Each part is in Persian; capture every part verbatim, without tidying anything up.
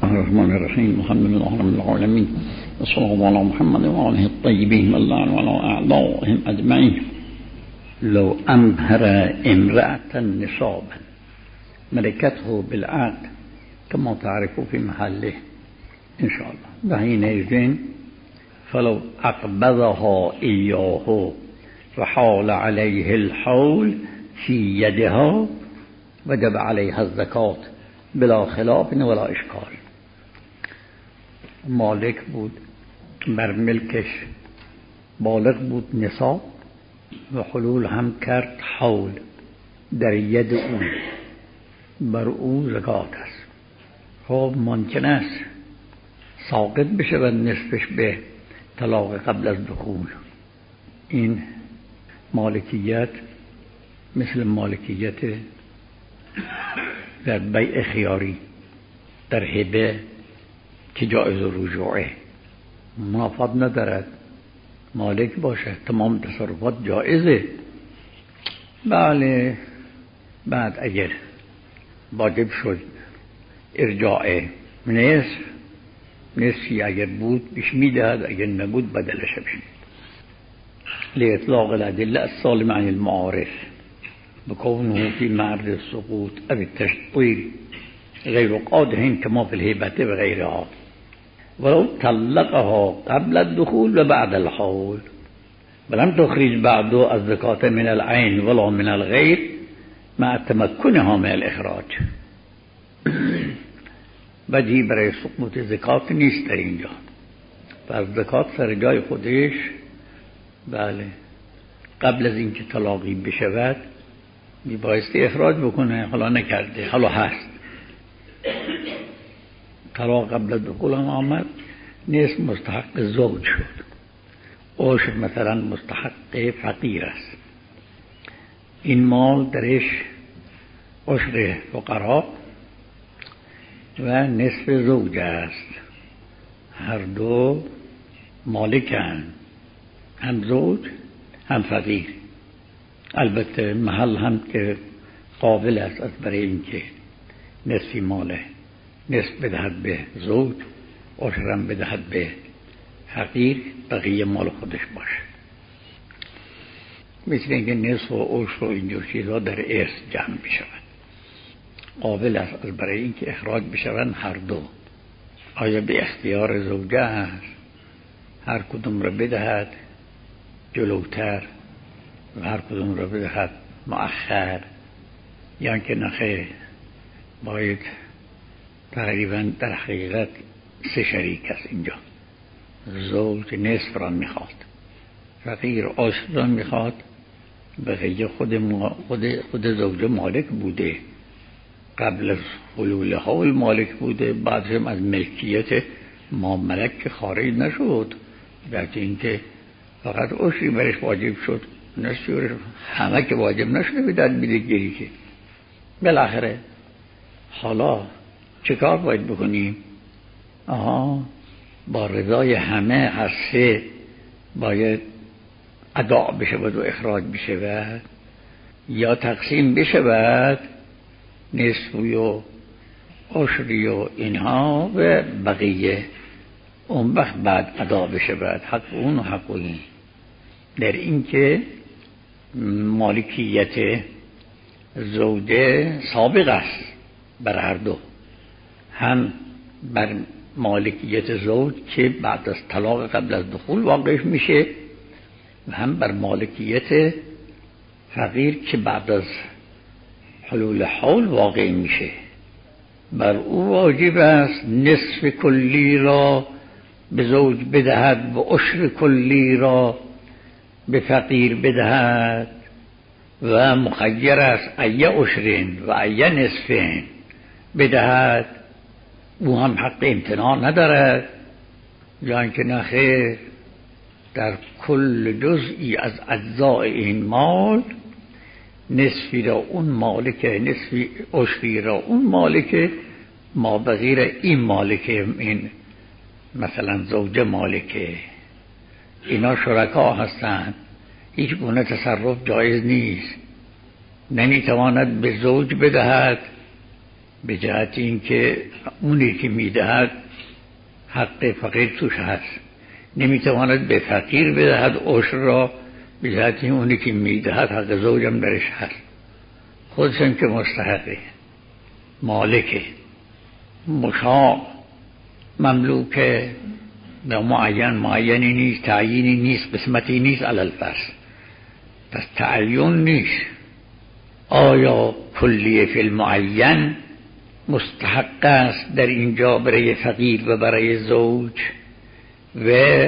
الرحمن الرحیم الحمد لله رب العالمین و صلی الله علی محمد و آله الطیبین و اللعن علی اعدائهم اجمعین. لو امهر امرأة نصابا ملكته بالعقد كما تعرف في محله ان شاء الله وحينئذ فلو اقبضها اياه وحال عليه الحول في يدها وجب عليها الزكاة بلا خلاف ولا اشکال. مالک بود، بر ملکش بالغ بود نصاب و حلول هم کرد حول در ید او، بر او زکات است. خب ممکن است ساقط بشه و نصفش به طلاق قبل از دخول. این مالکیت مثل مالکیت در بیع خیاری، در هبه که جایز رجوعه منافات ندارد، مالک باشه تمام تصرفات جایزه. بله بعد اگر واجب شد ارجاع نصف، نصفی اگر بود بیش میدهد، اگر نبود بدلش بشید. لإطلاق الأدلة السالمة عن المعارف بكونه في معرض السقوط أو التشطير غير قادح كما في الهبة وغيرها. ولو طلقها قبل الدخول وبعد الحول ولم تخرج بعده الزكاة من العين ولا من الغير مع تمكنها من الإخراج. وجهی برای سقوط زکات نیست در اینجا. پس زکات سر جای خودش بله قبل از اینکه طلاقی بشود میبایستی اخراج بکنه، حالا نکرده، حالا هست. طلاق قبل از دخول هم آمد، نصف مستحق زوج شد، عشر مثلا مستحق فقیر است. این مال درش عشر فقرا و نصف زوج است. هر دو مالکن، هم زوج هم فقیر. البته محل هم که قابل است از برای اینکه نصفی ماله نصف بدهد به زوج، عشرم بدهد به فقیر، بقیه مال خودش باشه. مثل اینکه نصف و عشر و اینجور چیزها در ارث جمع بشود، قابل است از برای اینکه اخراج بشوند هر دو. آیا به اختیار زوجه است هر کدوم را بدهد جلوتر و هر کدوم را بدهد مؤخر، یا که نخیر باید تقریبا در حقیقت سه شریک است اینجا. زوج نصف را میخواد، فقیر عشر را میخواد، بقیه خود, خود, خود زوج مالک بوده، قبل از حلول حول مالک بوده، بعدش هم از ملکیت ما ملک خارج نشد، در اینکه فقط عشری برش واجب شد، نشد همه که واجب نشده بیدن میده گیری که. بالاخره حالا چه کار باید بکنیم؟ آها با رضای همه هر سه باید ادا بشود و اخراج بشود، یا تقسیم بشود نصفی و عشری و اینها و بقیه، اون وقت بعد ادا بشود حق اون و حق این. در این که مالکیت زوجه سابق است بر هر دو، هم بر مالکیت زوج که بعد از طلاق قبل از دخول واقع میشه و هم بر مالکیت فقیر که بعد از حلول حول واقع میشه. بر او واجب است نصف کلی را به زوج بدهد و عشر کلی را به فقیر بدهد و مخیر است ای عشرین و ای نصفین بدهد. او هم حق امتناع ندارد، یا اینکه نخیر در کل جزئی از اجزاء این مال نصفی را اون مالکه، نصفی عشری را اون مالکه، ما بغیر این مالکه، این مثلا زوج مالکه، اینا شرکا هستند، هیچ گونه تصرف جایز نیست. نمیتواند به زوج بدهد به جهت این که اونی که میدهد حق فقیر توش هست، نمیتواند به فقیر بدهد عشر را، به جهت این اونی که میدهد حق زوجم درش هست، خودشم که مستحقه، مالکه، مشاع، مملوکه، و معین معینی نیست، تعیینی نیست، قسمتی نیست. علل فرض پس تعین نیست. آیا کلیه فی المعین مستحق است در اینجا برای فقیر و برای زوج؟ و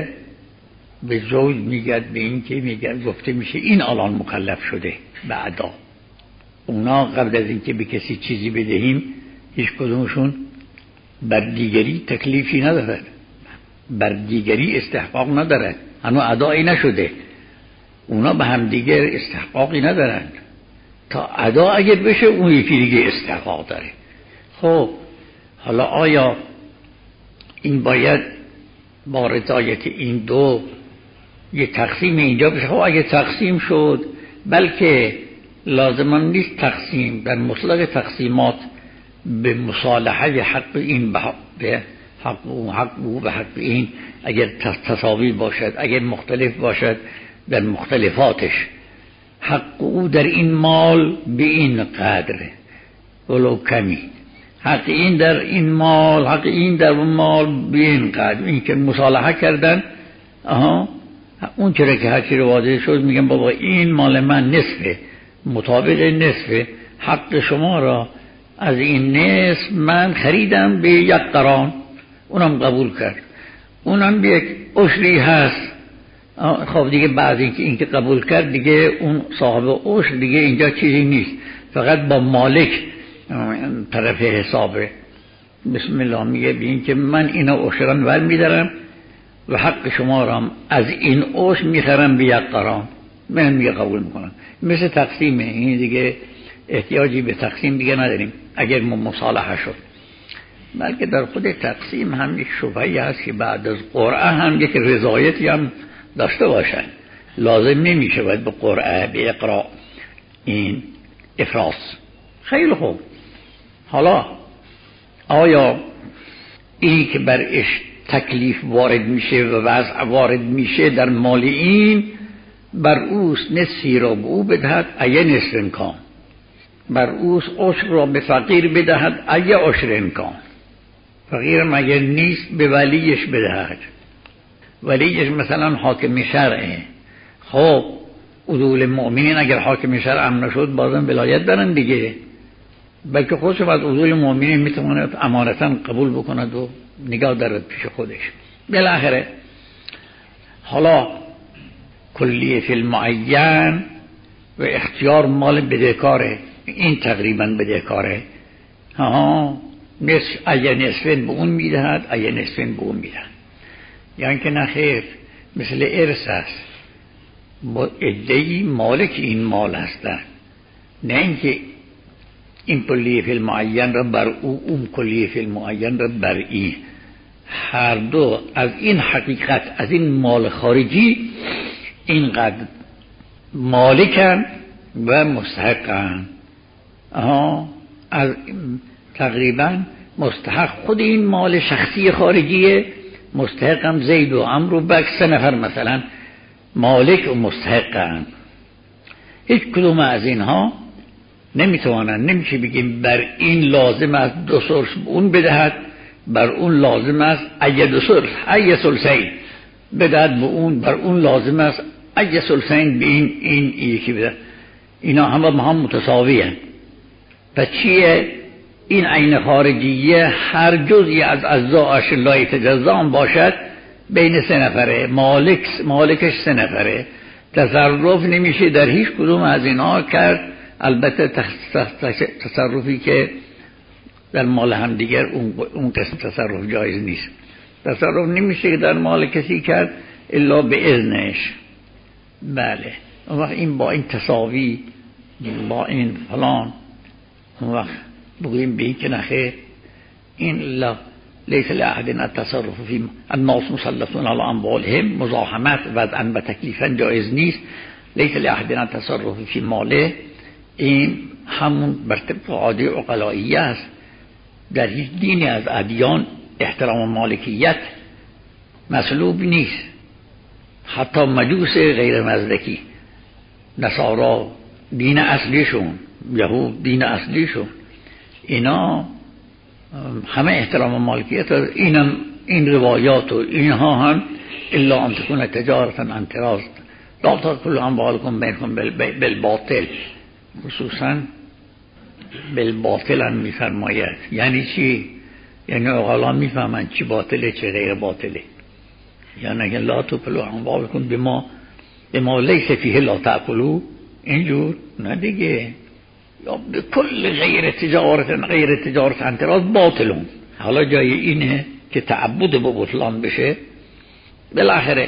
به زوج میگد به این که میگد گفته میشه این الان مکلف شده بعدا. اونا قبل از اینکه به کسی چیزی بدهیم هیچ کدومشون بر دیگری تکلیفی ندارد، بر دیگری استحقاق ندارد، هنوز ادایی نشده. اونا به هم دیگر استحقاقی ندارند. تا ادا اگر بشه اون یکی دیگه استحقاق داره. خب حالا آیا این باید با رضایت این دو یه تقسیم اینجا بشه؟ خب اگه تقسیم شد، بلکه لازمان نیست تقسیم، در مطلق تقسیمات به مصالحه حق این به حق او، حق او به حق این، اگر تساوی باشد، اگر مختلف باشد در مختلفاتش، حق او در این مال به این قدره ولو کمی، حق این در این مال، حق این در اون مال به این قدر. این که مصالحه کردن، آها اون چرا که هرچی رو واضح شد میگم بابا این مال من نصفه، مطابق نصفه، حق شما را از این نصف من خریدم به یک قران، اونم قبول کرد، اونم به یک عشری هست. خب دیگه بعد اینکه این که قبول کرد دیگه اون صاحب عشر دیگه اینجا چیزی نیست، فقط با مالک طرف حسابه. بسم الله میگه به این که من اینا عشران ور میدارم و حق شما را از این عشر میخرم به یک قران، من میگه قبول میکنم. مثل تقسیمه، این دیگه احتیاجی به تقسیم دیگه نداریم اگر مصالحه شد. بلکه در خود تقسیم هم یک شبهی هست که بعد از قرعه هم یک رضایتی هم داشته باشن، لازم نمیشه باید به قرعه به اقراء این افراس. خیلی خوب، حالا آیا این که برش تکلیف وارد میشه و وضع وارد میشه در مال این، بر اوست نصفی را به او بدهد ایه نصف امکان، بر اوست عشر را به فقیر بدهد ایه عشر امکان، فقیرم اگر نیست به ولیش بدهد، ولیش مثلا حاکم شرعه. خب عدول مؤمنین اگر حاکم شرع هم نشد بازم ولایت دارن دیگه، بلکه خودش از عدول مؤمنین میتونه امانتا قبول بکند و نگاه دارد پیش خودش. بالاخره حالا کلیه فی المعین و اختیار مال بدهکاره، این تقریبا بدهکاره، ها نصف ایه نصفین به اون میدهد ایه نصفین به اون میدهد، یعنی که نخیر مثل ارث است، ادعی مالک این مال هستن، نه اینکه این کلیه فی المعین را بر او، اون کلیه فی المعین را بر این. هر دو از این حقیقت، از این مال خارجی اینقدر مالکن و مستحقن. آها از تقریبا مستحق خود این مال شخصی خارجیه، مستحقم زید و عمرو و بک سه نفر مثلا مالک و مستحقن. هیچ کدوم از اینها نمیتوانن، نمیشه بگیم بر این لازم است دو ثلث اون بدهد، بر اون لازم است ایه دو ثلث ایه ثلثین بدهد به اون، بر اون لازم است ایه ثلثین به این این یکی بدهد. اینا همه با هم متساویه. پس چیه این عین خارجیه؟ هر جزئی از اجزاءش لا یتجزا باشد بین سه نفره، مالک مالکش سه نفره، تصرف نمیشه در هیچ کدوم از اینا کرد. البته تصرفی که در مال هم دیگر اون اون قسم تصرف جایز نیست، تصرف نمیشه در مال کسی کرد الا به اذنش. بله اون وقت این با این تساوی با این فلان، اون وقت بگوییم به این که نخیر این لا لیس لأحد التصرف فی الناس مسلطون علی اموالهم، مزاحمت وضعا و تکلیفا جایز نیست. لیس لأحد التصرف فی ماله، این همون بر طبق عاده عقلائیه است. در هیچ دینی از ادیان احترام مالکیت مطلوب نیست. حتی مجوس غیر مزدکی، نصارا دین اصلیشون، یهود دین اصلیشون، اینا همه احترام مالکیت. اینم این روایات و اینها هم الا ان تكون تجارتا عن تراض لا تاكلوا اموالكم بينكم بالباطل، خصوصا بالباطل هم میفرماید. یعنی چی؟ یعنی اقلا میفهمن چی باطله چه غیر باطله. یعنی اگه لا تاكلوا اموالكم بما بما ليس فيه لا تاكلوا، اینجور نه دیگه. یا به کل غیر تجارت غیر تجارت عن تراض باطلون. حالا جای اینه که تعبد به بطلان بشه. بالاخره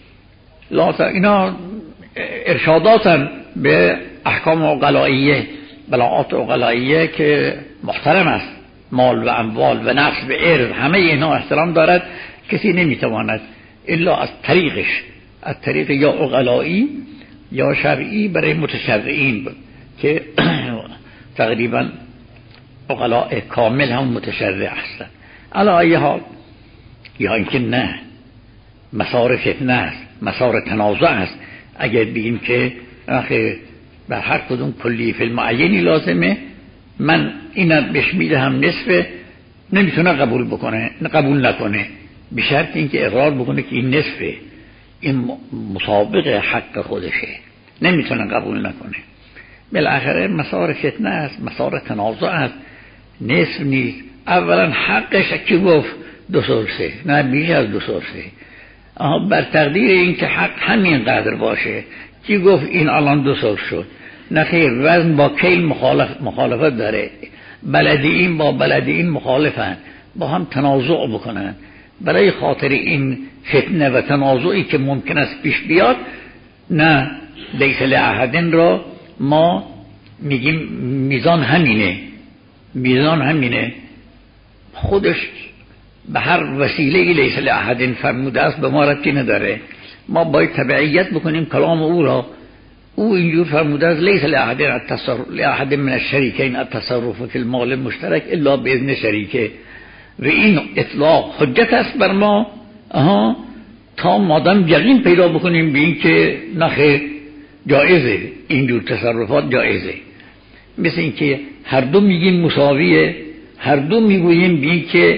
لا اینا ارشاداتن به احکام عقلائیه، بلاغات عقلائیه که محترم است. مال و اموال و نفس و ارض همه اینا احترام دارد. کسی نمیتواند الا از طریقش، از طریق یا عقلائی یا شرعی برای متشرعین که تقریبا عقلاء کامل هم متشرع هستند. علی ای حال، یا اینکه نه، مسار فتنه است، مسار تنازع است. اگر بگیم که آخه بر هر کدوم کلی فی المعینی لازمه، من اینا بهش میدهم نصف، نمیتونه قبول بکنه، قبول نکنه، به شرط اینکه اقرار بکنه که این نصفه، این مسابق حق خودشه، نمیتونه قبول نکنه. بالاخره مسار فتنه است، مسار تنازع است، نصف نیست. اولا حقش کی گفت دو سلسه، نه بیش از دو سلسه. بر تقدیر این که حق همین قدر باشه، کی گفت این الان دو سلس شد؟ نه خیر، وزن با کیل مخالف مخالفت داره. بلدی این با بلدی این مخالفن، با هم تنازع بکنن. برای خاطر این فتنه و تنازعی که ممکن است پیش بیاد، نه لیس لأحد را ما میگیم میزان همینه، میزان همینه. خودش به هر وسیله لیس لأحد فرموده است، به ما ربطی نداره. ما باید تبعیت بکنیم کلام او را. او اینجور فرموده است لیس لأحد التصرف لأحد من الشریکین التصرف فی المال مشترک الا باذن شریکه. و این اطلاق حجت است بر ما، آها، تا مادام یقین پیدا بکنیم به این که نخیر جایزه، اینجور تصرفات جایزه. مثل این که هر دو میگیم مساویه، هر دو میگوییم به این که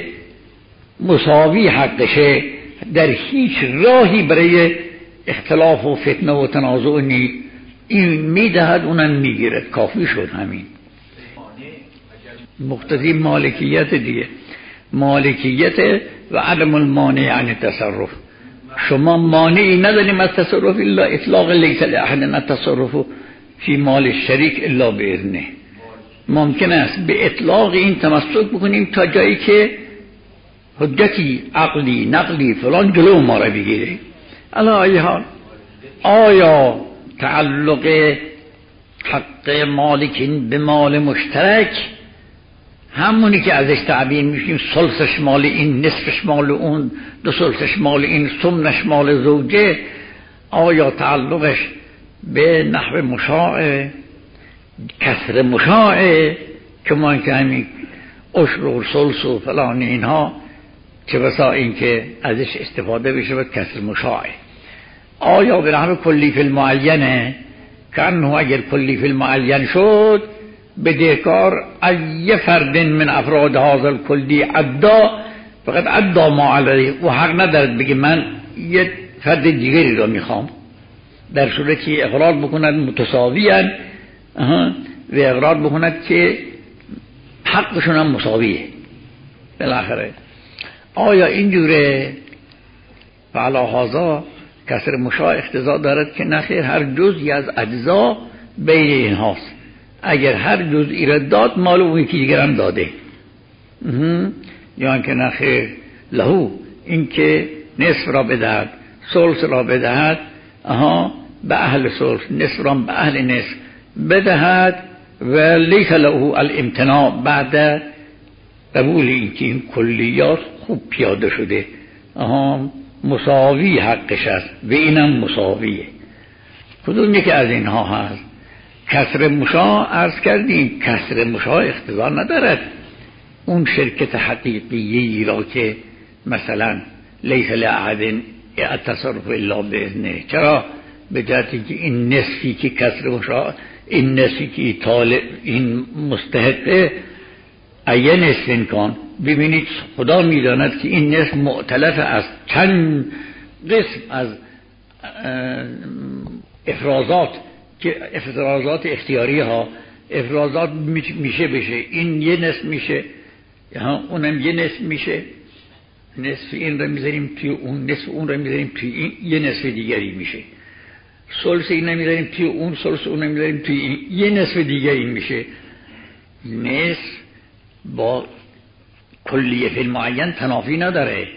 مساوی حقشه، در هیچ راهی برای اختلاف و فتنه و تنازع نیست. این میدهد اونم میگیرد، کافی شد همین. مقتضی مالکیت دیگه، مالکیت و عدم المانع عن التصرف. شما مانعی نداریم از تصرف الا اطلاق لیس لأحد التصرف فی مال الشریک الا باذنه. ممکن است به اطلاق این تمسک بکنیم تا جایی که حجتی عقلی نقلی فلان جلو ما را بگیره. علی ای حال، آیا تعلق حق مالکین به مال مشترک همونی که ازش تعبیر میشیم ثلثش مال این، نصفش مال اون، دو ثلثش مال این، ثمنش مال زوجه، آیا تعلقش به نحو مشاع کسر مشاع که ما که همین عشر و ثلث و فلان اینها چه بسا این که ازش استفاده بشه به کسر مشاع؟ آیا به نحو کلی فی المعینه که انه اگر کلی فی المعین شد بدهکار ای فرد من افراد هذا الکلی عدا، فقط عدا ما علیه، و حق ندارد بگه من یه فرد دیگری را میخوام، در صورتی اقرار بکند متساویان و اقرار بکند که حقشون هم مساویه. بالاخره آیا اینجوره؟ فعلا هذا کسر مشاع اقتضا دارد که نخیر هر جزئی از اجزا بین این هاست. اگر هر جزئی را داد مال اون یکی دیگر هم داده، یا اینکه نخیر لهو این که نصف را بدهد، ثلث را بدهد، آها به اهل ثلث، نصف را به اهل نصف بدهد، و لیس له الامتناع بعد قبول این که این کلیات خوب پیاده شده، آها مساوی حقش است و اینم مساویه. کدوم یکی از اینها هست؟ کسر مشاع عرض کردیم، کسر مشاع اقتضا ندارد اون شرکت حقیقی را که مثلا لیس لأحد التصرف الا باذنه، چرا؟ به جهت اینکه این نصفی که کسر مشاع، این نصفی که طالب این مستحقه ایه نصف امکان. ببینید خدا میداند که این نصف معتلف از چند قسم از افرازات که افرازات اختیاری ها، افرازات میشه بشه این یه نصف میشه، اونم یه نصف میشه، نصف این رو میذاریم توی اون، نصف اون رو میذاریم توی این، یه نصف دیگری میشه. ثلث این رو میذاریم توی اون، ثلث اون رو میذاریم توی این، یه نصف دیگری میشه. نصف با کلیه فی المعین تنافی نداره،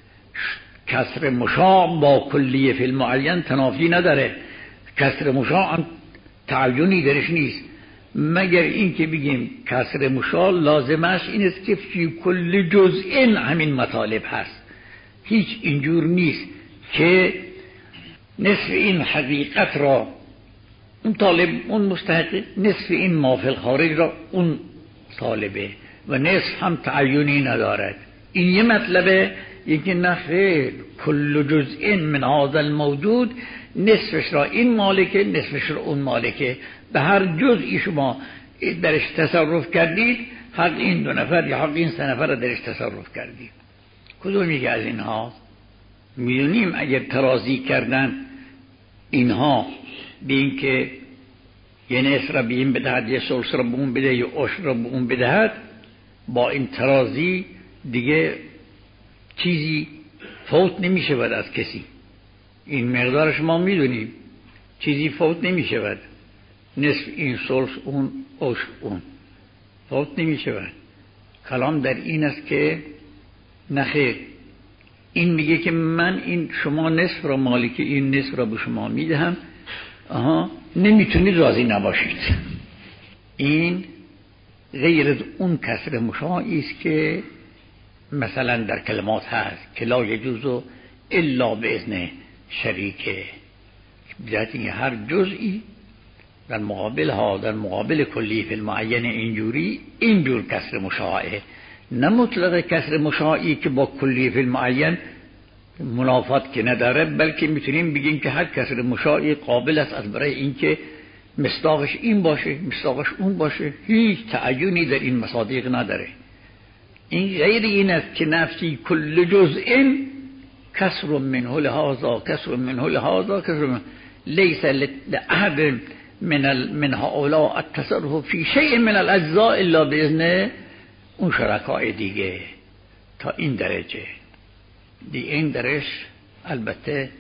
کسر مشاع با کلیه فی المعین تنافی نداره. کسر مشاع هم تعینی درش نیست، مگر این که بگیم کسر مشاع لازمش این است که فی کل جزء همین مطالب هست. هیچ اینجور نیست که نصف این حقیقت را اون طالب اون مستحق، نصف این مافل خارج را اون طالبه، و نصف هم تعینی ندارد. این یه مطلبه. یکی نخیر کل جزء من هذا الموجود، نصفش را این مالکه، نصفش را اون مالکه. به هر جزئی شما درش تصرف کردید، حق این دو نفر یا حق این سه نفر را درش تصرف کردید. کدوم یکی از اینها؟ میدونیم اگر ترازی کردن اینها به این که یه نصف را به این بدهد، یه ثلث را به اون بده، یه عشر را به اون بدهد، با این ترازی دیگه چیزی فوت نمی شود از کسی. این مقدارش ما میدونیم، چیزی فوت نمی شود. نصف این، ثلث اون، عشر اون، فوت نمی شود. کلام در این است که نخیر، این میگه که من این شما نصف را مالک این نصف را به شما میدهم، آها نمیتونید راضی نباشید. این غیر از اون کسر مشاعی است که مثلا در کلمات هست که لا یجوز الا باذن شریکه، بذات این هر جزئی در مقابل ها، در مقابل کلی فی المعین اینجوری اینجور کسر مشاعه، نه مطلق کسر مشاعی که با کلی فی المعین منافات که نداره، بلکه میتونیم بگیم که هر کسر مشاعی قابل است از برای اینکه مصداقش این باشه، مصداقش اون باشه، هیچ تعینی در این مصادیق نداره. این غیر این است که نفسی کل جزء کسر منه لهذا کسر منه لهذا کسر منه لیس لأحد من من هؤلاء التصرف فی شیء من الاجزاء الا باذن اون شرکای دیگه. تا این درجه دی این درش البته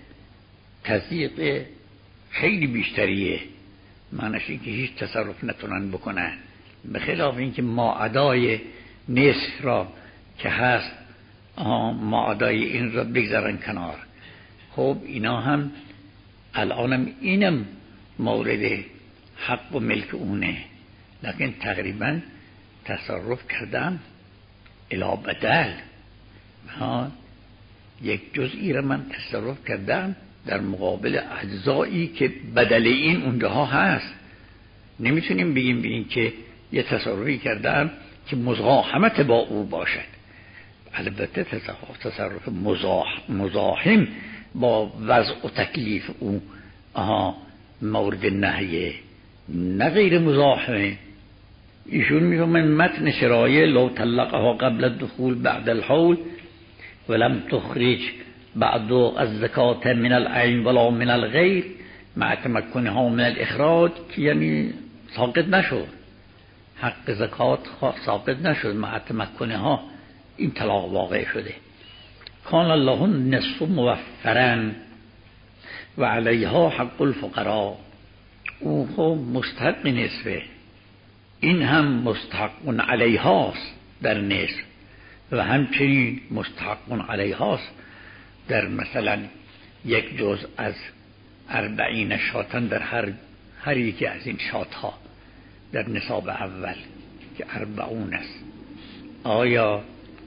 تضییق خیلی بیشتریه، معنیش این که هیچ تصرف نتونن بکنن، به خلاف اینکه ماعدای نصف را که هست ماعدای این را بگذارن کنار. خب اینا هم الانم اینم مورد حق و ملک اونه، لیکن تقریبا تصرف کردن الی بدل. ها یک جزئی را من تصرف کردم در مقابل اجزایی که بدل این اونجاها هست. نمیتونیم بگیم به این که یه تصرفی کردم که مزاحمت با او باشد. البته تصرف مزاحم با وضع و تکلیف او آها مورد نهیه، نه غیر مزاحمه. ایشون میفهمن متن شرایع لو طلقها قبل الدخول بعد الحول ولم تخرج بعد الزکات من العین ولا من الغیر مع تمکنها من الاخراج، که یعنی ساقط نشد، حق زکات ساقط نشد، مع تمکنها این طلاق واقع شده. کان الله نصف موفرا و علیها حق الفقراء، او خب مستحق نصفه، این هم مستحق علیهاست در نصف، و همچنین مستحق علیهاست در مثلا یک جز از اربعین شاتن در هر هر یکی از این شاتها در نصاب اول که اربعون است. آیا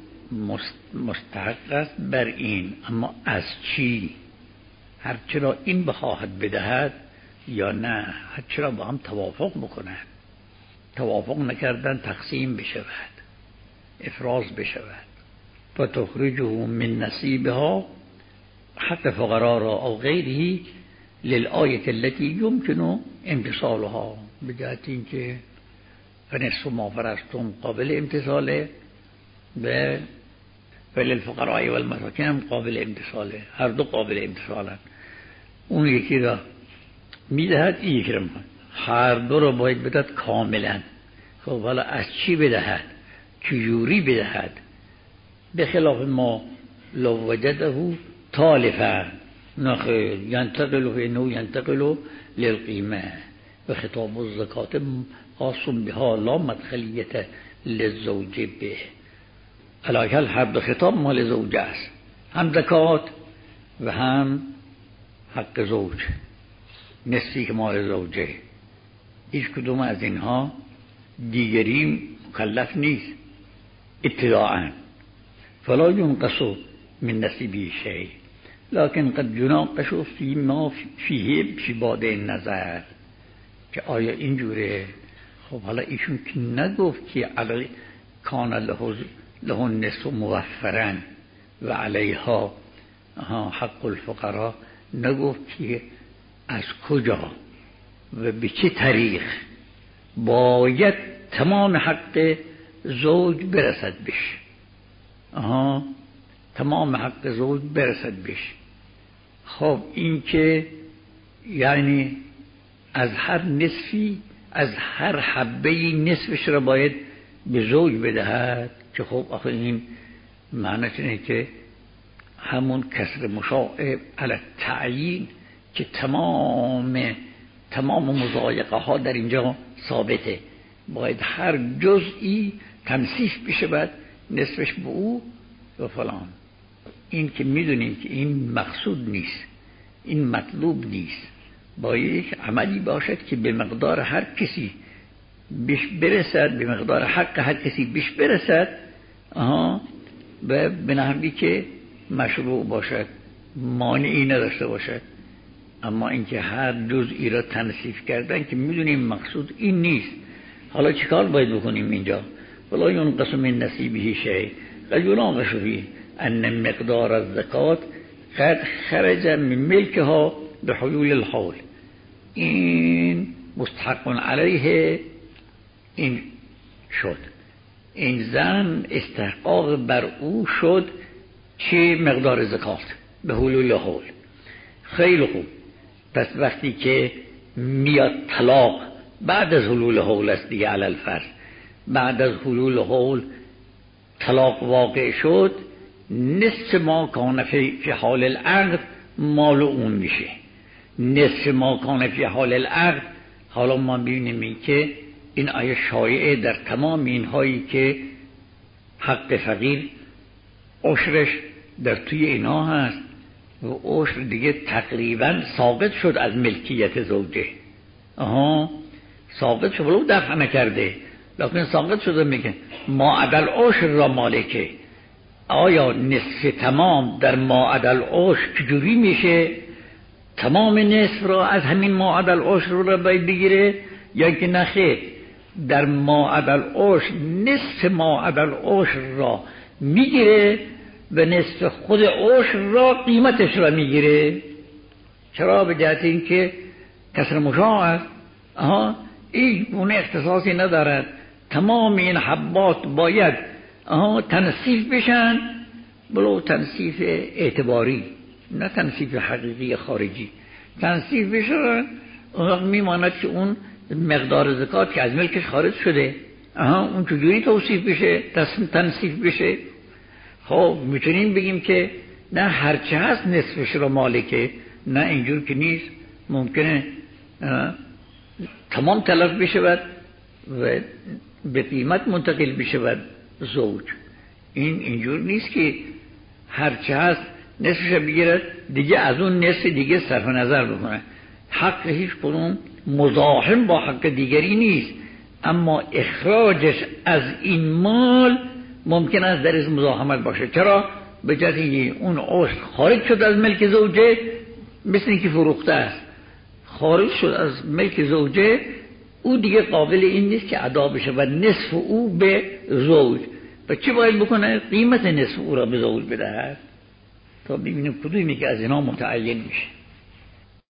مستحق است بر این، اما از چی؟ هر چرا این بخواهد بدهد یا نه، هر چرا با هم توافق بکنند. توافق نکردن تقسیم بشود. افراز بشود و تخرجه من نصیبها حق فقرا را او غیره للآیه التي يمكن امتصالها، به جهت اینکه فنصف ما فرضتم قابل امتصاله و وللفقراء والمساکین هم قابل امتصاله، هر دو قابل امتصالن. اون یکی را میدهد، این یکی را میدهد، هر دو را باید بدهد کاملا. خب حالا از چی بدهد؟ چجوری بدهد؟ به خلاف ما لو وجده تالفا نخیر ینتقل فإنه ینتقل للقیمه و خطاب الزکات خاص بها لا مدخلیت للزوج به. علاکل هر دو خطاب مال زوجه است، هم زکات و هم حق زوج، نصفی که مال زوجه. هیچ کدوم از اینها دیگری مکلف نیست ابتداءً. فلا ينقص من نصیبه شیء لكن قد يناقش فيما فيه في بعد النظر، که آیا اینجوره؟ خب حالا ایشون که نگفت که علی کان له له النصف موفرا و علیها حق الفقراء، نگفت که از کجا و به چه طریق باید تمام حق زوج برسد بش. آها تمام حق زوج برسد بش. خب این که یعنی از هر نصفی، از هر حبهی نصفش را باید به زوج بدهد، که خب آخه این معنیش اینه که همون کسر مشاع علی تعیین که تمام تمام مضایقه ها در اینجا ثابته، باید هر جزئی تنصیف بشه بعد نصفش به او و فلان. این که میدونیم که این مقصود نیست، این مطلوب نیست، باید یک عملی باشد که به مقدار هر کسی بیش برسد، به مقدار حق هر کسی بیش برسد، آها، و به نحوی که مشروع باشد، مانعی نداشته باشد. اما اینکه هر جزئی را تنصیف کردن که میدونیم مقصود این نیست. حالا چیکار باید بکنیم اینجا؟ ولا ينقص من نصیبه شیء قد يناقش فيه ان مقدار الزکات قد خرج من ملکها به حلول الحول. این مستحق علیه این شد، این زن استحقاق بر او شد چه مقدار زکات به حلول حول. خیلی خوب، پس وقتی که میاد طلاق بعد از حلول حول است دیگه، علی الفرض بعد از حلول حول طلاق واقع شد، نصف ما کان فی حال العقد مال اون میشه، نصف ما کان فی حال العقد. حالا ما ببینیم این که این آیه شایعه در تمام اینهایی که حق فقیر عشرش در توی اینا هست و عشر دیگه تقریبا ساقط شد از ملکیت زوجه. آها ساقط شد، ولو دفع نکرده لیکن ساقط شده. میگه ما عدل عشر را مالکه. آیا نصف تمام در ما عدل عشر چجوری میشه؟ تمام نصف را از همین ما عدل عشر را باید بگیره، یا که نخیر در ما عدل عشر نصف ما عدل عشر را میگیره و نصف خود عشر را قیمتش را میگیره. چرا؟ به جهت این که کسر مشاع است. آها این گونه اختصاصی ندارد. تمام این حبات باید آها تنصیف بشن، بلو تنصیف اعتباری نه تنصیف حقیقی خارجی. تنصیف بشن اون میماند که اون مقدار زکات که از ملکش خارج شده، آها اون چجوری توصیف بشه، تنصیف بشه. خب میتونیم بگیم که نه هرچه هست نصفش رو مالکه، نه اینجور که نیست، ممکنه تمام تلف بشود و به قیمت منتقل بشود زوج. این اینجور نیست که هرچه هست نصفش بگیرد دیگه از اون نصف دیگه صرف نظر بکنه. حق هیچ کنون مزاحم با حق دیگری نیست، اما اخراجش از این مال ممکن است در از مزاحمت باشه. چرا؟ به جهت اینکه اون عشر خارج شد از ملک زوجه، مثل اینکه فروخته است، خارج شد از ملک زوجه، او دیگه قابل این نیست که ادا بشه و نصف او به زوج. و چه باید بکنه؟ قیمت نصف او را به زوج بدهد تا ببینیم کدومی که از اینا متعین میشه.